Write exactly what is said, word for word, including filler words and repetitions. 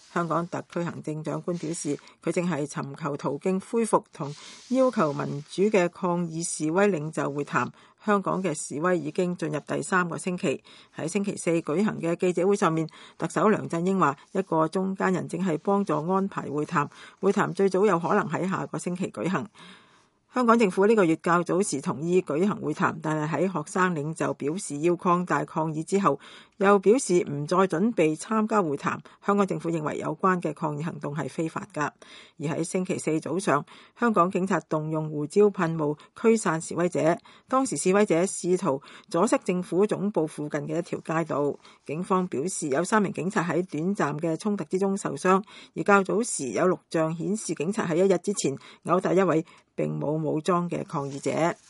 香港特區行政長官表示，佢正係尋求途徑恢復同要求民主嘅抗議示威領袖會談。香港嘅示威已經進入第三個星期。喺星期四舉行嘅記者會上面，特首梁振英話一個中間人正係幫助安排會談，會談最早有可能喺下個星期舉行。香港政府呢個月較早時同意舉行會談，但係喺學生領袖表示要擴大抗議之後，又表示唔再準備參加會談。香港政府認為有關嘅抗議行動係非法㗎。而喺星期四早上，香港警察動用胡椒噴霧驅散示威者，當時示威者試圖阻塞政府總部附近嘅一條街道。警方表示有三名警察喺短暫嘅衝突之中受傷，而較早時有錄像顯示警察喺一日之前毆打一位並冇武裝嘅抗議者。